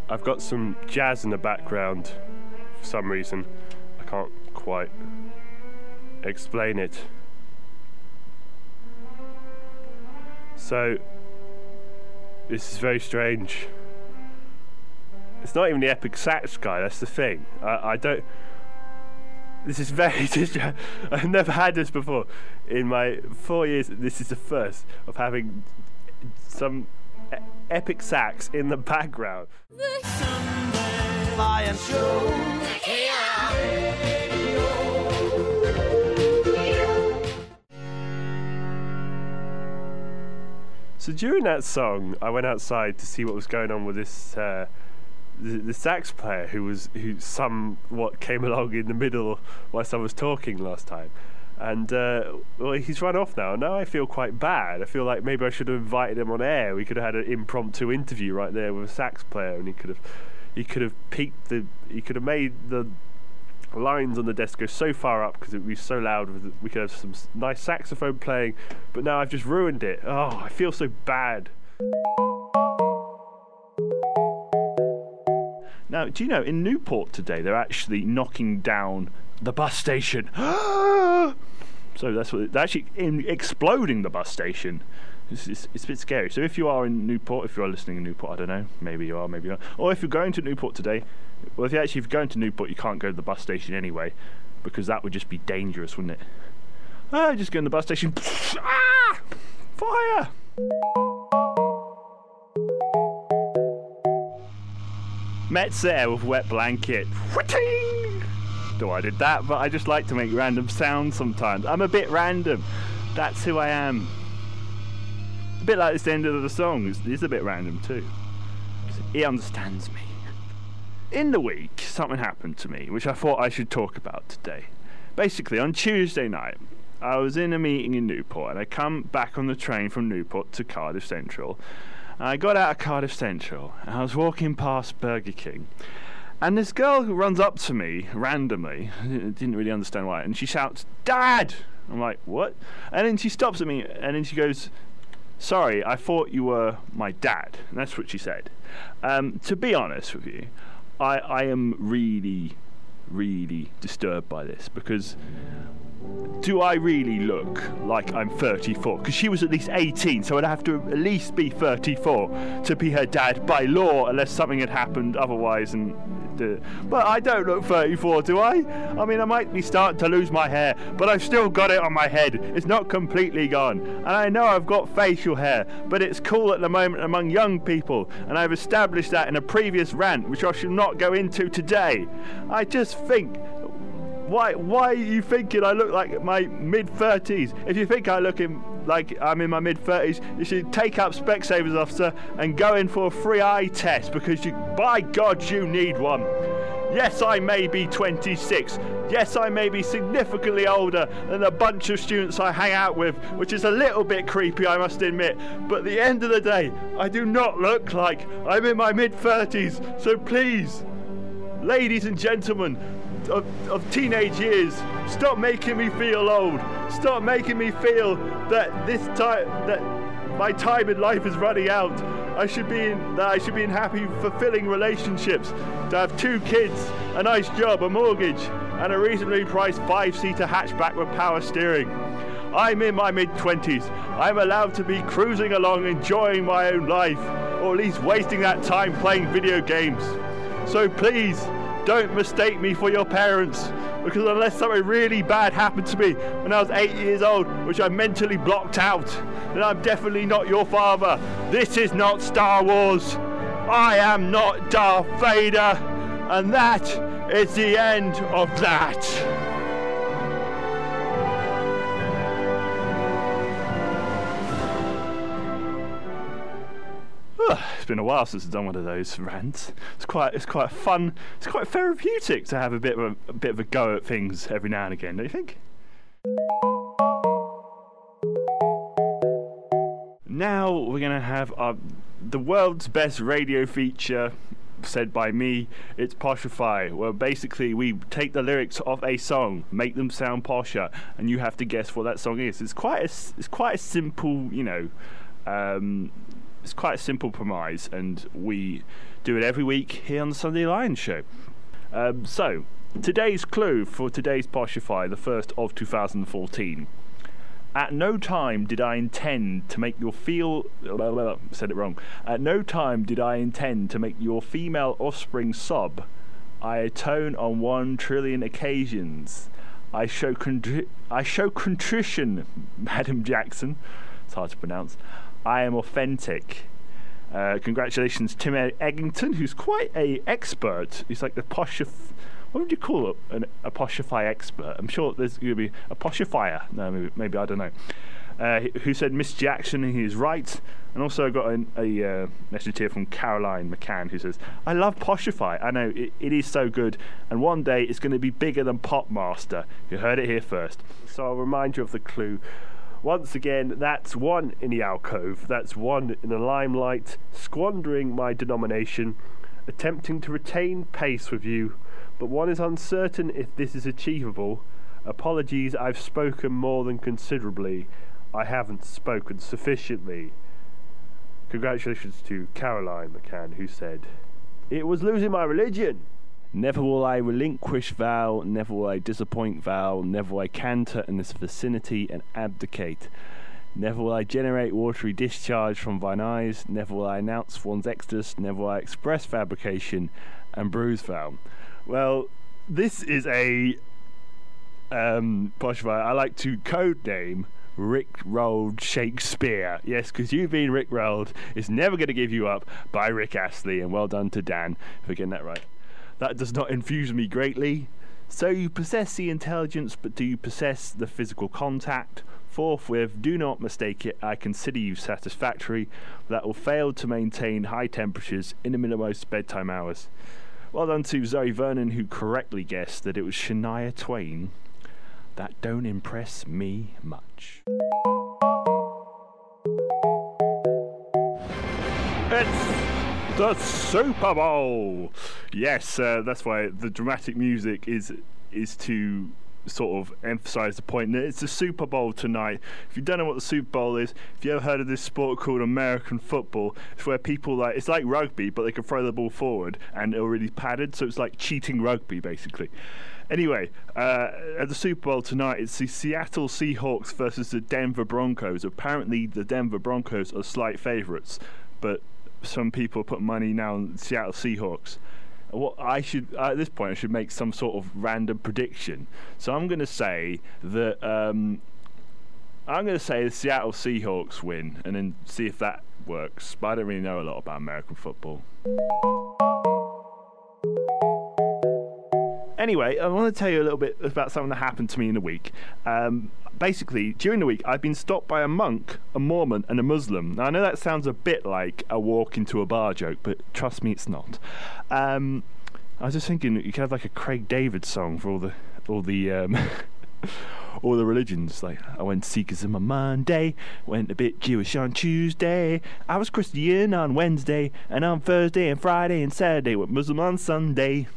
I've got some jazz in the background for some reason. I can't quite explain it. So, this is very strange. It's not even the epic sax guy, that's the thing. I don't... This is very... I've never had this before. In my 4 years, this is the first of having some epic sax in the background. Lion Show. So during that song, I went outside to see what was going on with this the sax player who somewhat came along in the middle whilst I was talking last time. And well, he's run off now. Now I feel quite bad. I feel like maybe I should have invited him on air. We could have had an impromptu interview right there with a sax player, and he could have made the lines on the desk go so far up because it would be so loud. We could have some nice saxophone playing, but now I've just ruined it. Oh, I feel so bad. Now, do you know, in Newport today, they're actually knocking down the bus station. So they're actually exploding the bus station. It's a bit scary. So if you are in Newport, if you are listening in Newport, I don't know, maybe you are, maybe you're not. Or if you're going to Newport today, well, if you're going to Newport, you can't go to the bus station anyway, because that would just be dangerous, wouldn't it? Just go in the bus station. Fire! Met's there with Wet Blanket. Whitting! Though I did that, but I just like to make random sounds sometimes. I'm a bit random. That's who I am. A bit like this end of the song. It's a bit random too. He understands me. In the week, something happened to me, which I thought I should talk about today. Basically, on Tuesday night, I was in a meeting in Newport, and I come back on the train from Newport to Cardiff Central. And I got out of Cardiff Central, and I was walking past Burger King. And this girl who runs up to me randomly, I didn't really understand why, and she shouts, "Dad!" I'm like, "What?" And then she stops at me, and then she goes, "Sorry, I thought you were my dad." And that's what she said. To be honest with you, I am really, really disturbed by this, because do I really look like I'm 34? Because she was at least 18, so I'd have to at least be 34 to be her dad by law, unless something had happened otherwise. But I don't look 34, do I? I mean, I might be starting to lose my hair, but I've still got it on my head. It's not completely gone. And I know I've got facial hair, but it's cool at the moment among young people, and I've established that in a previous rant, which I shall not go into today. I just think... Why are you thinking I look like my mid-30s? If you think I look like I'm in my mid-30s, you should take up Specsavers, officer, and go in for a free eye test, because by God, you need one. Yes, I may be 26. Yes, I may be significantly older than a bunch of students I hang out with, which is a little bit creepy, I must admit. But at the end of the day, I do not look like I'm in my mid-30s. So please, ladies and gentlemen, of teenage years, stop making me feel old. Stop making me feel that my time in life is running out. I should be in happy, fulfilling relationships, to have 2 kids, a nice job, a mortgage, and a reasonably priced 5-seater hatchback with power steering. I'm in my mid-20s. I'm allowed to be cruising along, enjoying my own life, or at least wasting that time playing video games. So please, don't mistake me for your parents, because unless something really bad happened to me when I was 8 years old, which I mentally blocked out, then I'm definitely not your father. This is not Star Wars. I am not Darth Vader. And that is the end of that. It's been a while since I've done one of those rants. It's quite fun. It's quite therapeutic to have a bit of a go at things every now and again, don't you think? Now we're gonna have the world's best radio feature, said by me. It's Poshify, where basically we take the lyrics of a song, make them sound posher, and you have to guess what that song is. It's quite a simple, it's quite a simple premise, and we Do it every week here on the Sunday Lions Show. So, today's clue for today's Poshify, the first of 2014. At no time did I intend to make your said it wrong. At no time did I intend to make your female offspring sob. I atone on 1 trillion occasions. I show contrition, Madam Jackson. It's hard to pronounce. I am authentic. Congratulations, Tim Eggington, who's quite a expert. He's like the what would you call it? A Poshify expert. I'm sure there's going to be a Poshifier. No, maybe I don't know. Who said Miss Jackson, and he is right. And also I got a message here from Caroline McCann, who says, I love Poshify. I know, it is so good. And one day it's going to be bigger than Popmaster. You heard it here first. So I'll remind you of the clue. Once again, that's 1 in the alcove. That's 1 in the limelight, squandering my denomination, attempting to retain pace with you. But one is uncertain if this is achievable. Apologies, I've spoken more than considerably. I haven't spoken sufficiently. Congratulations to Caroline McCann, who said, it was losing my religion. Never will I relinquish vow, never will I disappoint vow, never will I canter in this vicinity and abdicate. Never will I generate watery discharge from thine eyes, never will I announce one's exodus, never will I express fabrication and bruise vow. Well, this is a Poshify I like to codename Rick-rolled Shakespeare. Yes, because you being Rick-rolled is never going to give you up by Rick Astley, and well done to Dan for getting that right. That does not infuse me greatly. So you possess the intelligence, but do you possess the physical contact? Forthwith, do not mistake it, I consider you satisfactory. That will fail to maintain high temperatures in the minimum bedtime hours. Well done to Zoe Vernon, who correctly guessed that it was Shania Twain. That don't impress me much. It's the Super Bowl! Yes, that's why the dramatic music is to sort of emphasise the point that it's the Super Bowl tonight. If you don't know what the Super Bowl is, if you ever heard of this sport called American football, it's where people it's like rugby, but they can throw the ball forward and already padded, so it's like cheating rugby basically. Anyway, at the Super Bowl tonight, it's the Seattle Seahawks versus the Denver Broncos. Apparently the Denver Broncos are slight favourites, but some people put money now on the Seattle Seahawks. What I should at this point, I should make some sort of random prediction. So I'm going to say that the Seattle Seahawks win, and then see if that works. But I don't really know a lot about American football. Anyway, I want to tell you a little bit about something that happened to me in the week. Basically, during the week, I've been stopped by a monk, a Mormon, and a Muslim. Now, I know that sounds a bit like a walk into a bar joke, but trust me, it's not. I was just thinking you could have like a Craig David song for all the all the religions. Like, I went Sikhism on Monday, went a bit Jewish on Tuesday, I was Christian on Wednesday, and on Thursday and Friday and Saturday went Muslim on Sunday.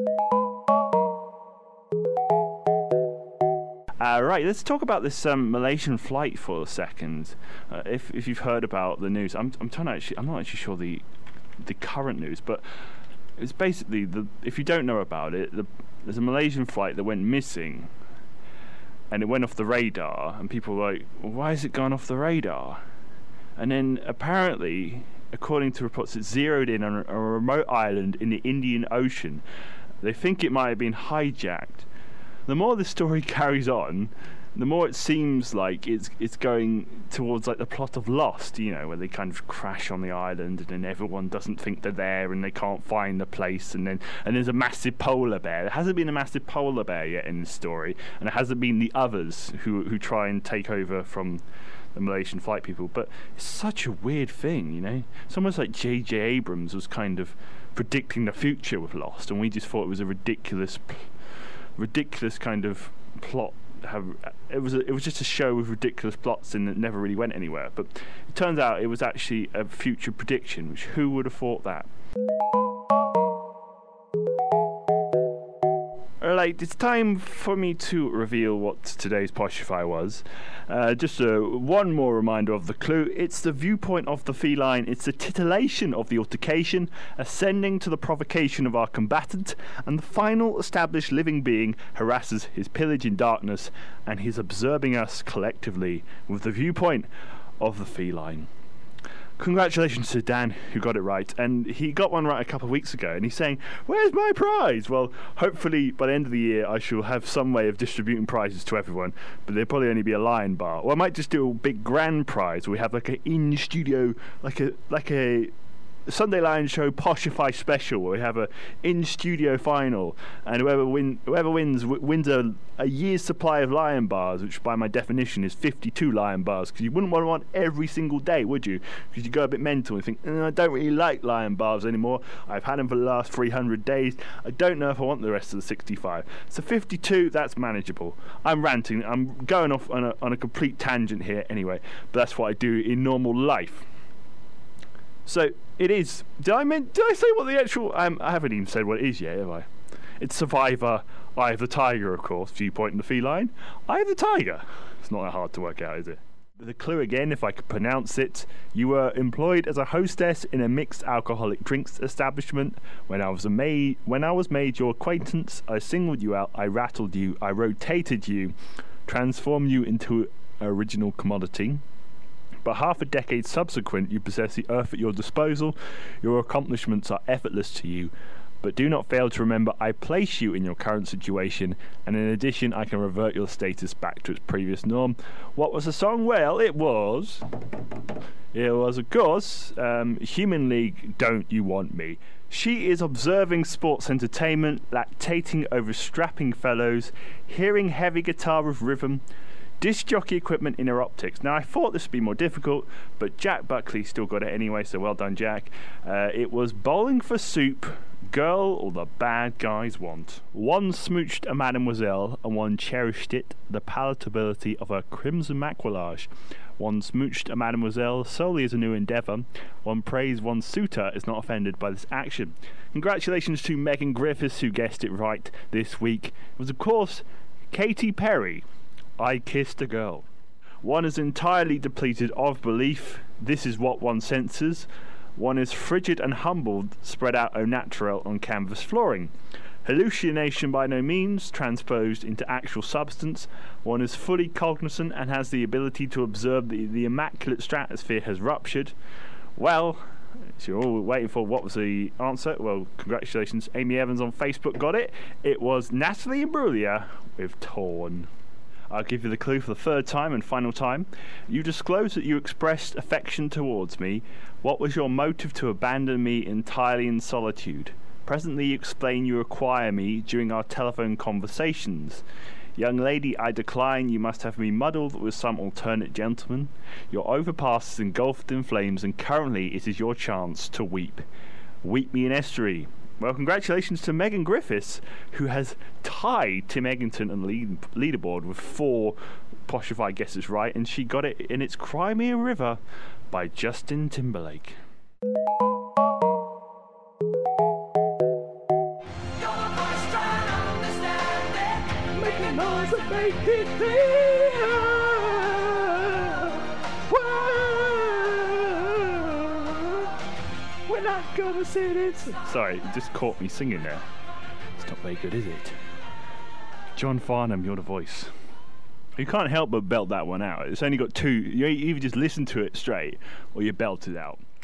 Right, let's talk about this Malaysian flight for a second. If you've heard about the news, I'm not actually sure the current news, but it's basically if you don't know about it, there's a Malaysian flight that went missing, and it went off the radar, and people were like, well, why is it gone off the radar? And then apparently, according to reports, it's zeroed in on a remote island in the Indian Ocean. They think it might have been hijacked. The more the story carries on, the more it seems like it's going towards like the plot of Lost, you know, where they kind of crash on the island and then everyone doesn't think they're there and they can't find the place, and there's a massive polar bear. There hasn't been a massive polar bear yet in this story, and it hasn't been the others who try and take over from the Malaysian flight people. But it's such a weird thing, you know. It's almost like J.J. Abrams was kind of predicting the future with Lost, and we just thought it was a ridiculous kind of plot. It was just a show with ridiculous plots and it never really went anywhere. But it turns out it was actually a future prediction, which who would have thought that? Right, it's time for me to reveal what today's Poshify was. Just one more reminder of the clue. It's the viewpoint of the feline. It's the titillation of the altercation, ascending to the provocation of our combatant, and the final established living being harasses his pillage in darkness, and he's observing us collectively with the viewpoint of the feline. Congratulations to Dan, who got it right, and he got one right a couple of weeks ago, and he's saying, where's my prize? Well, hopefully by the end of the year I shall have some way of distributing prizes to everyone, but there'll probably only be a lion bar, or I might just do a big grand prize where we have like an in-studio, like a Sunday Lion Show Poshify special, where we have a in-studio final, and whoever wins a year's supply of lion bars, which by my definition is 52 lion bars, because you wouldn't want every single day, would you? Because you go a bit mental and think, I don't really like lion bars anymore. I've had them for the last 300 days. I don't know if I want the rest of the 65. So 52, that's manageable. I'm ranting. I'm going off on a complete tangent here anyway, but that's what I do in normal life. So it is. Did I say what the actual? I haven't even said what it is yet, have I? It's Survivor, Eye of the Tiger, of course. Viewpoint in the feline. Eye of the Tiger. It's not that hard to work out, is it? The clue again, if I could pronounce it: you were employed as a hostess in a mixed alcoholic drinks establishment. When I was made your acquaintance, I singled you out. I rattled you. I rotated you, transformed you into an original commodity. But half a decade subsequent, you possess the earth at your disposal. Your accomplishments are effortless to you. But do not fail to remember I place you in your current situation, and in addition I can revert your status back to its previous norm. What was the song? Well, it was of course, Human League, Don't You Want Me. She is observing sports entertainment, lactating over strapping fellows, hearing heavy guitar with rhythm, disc jockey equipment in her optics. Now, I thought this would be more difficult, but Jack Buckley still got it anyway, so well done, Jack. It was Bowling for Soup, Girl All the Bad Guys Want. One smooched a mademoiselle, and one cherished it, the palatability of her crimson maquillage. One smooched a mademoiselle solely as a new endeavour. One praised one suitor is not offended by this action. Congratulations to Megan Griffiths, who guessed it right this week. It was, of course, Katy Perry. I Kissed a Girl. One is entirely depleted of belief. This is what one senses. One is frigid and humbled, spread out au naturel on canvas flooring. Hallucination by no means, transposed into actual substance. One is fully cognizant and has the ability to observe the immaculate stratosphere has ruptured. Well, so you're all waiting for what was the answer. Well, congratulations. Amy Evans on Facebook got it. It was Natalie Imbruglia with Torn. I'll give you the clue for the third time and final time. You disclosed that you expressed affection towards me. What was your motive to abandon me entirely in solitude? Presently you explain you require me during our telephone conversations. Young lady, I decline. You must have me muddled with some alternate gentleman. Your overpass is engulfed in flames, and currently it is your chance to weep. Weep me in estuary. Well, congratulations to Megan Griffiths, who has tied Tim Eggington on the leaderboard with 4 Poshify guesses right, and she got it in It's Crimea River by Justin Timberlake. Making noise and make it clear. We're not gonna sit it. Sorry, it just caught me singing there. It's not very good, is it? John Farnham, you're the voice. You can't help but belt that one out. It's only got 2. You either just listen to it straight or you belt it out.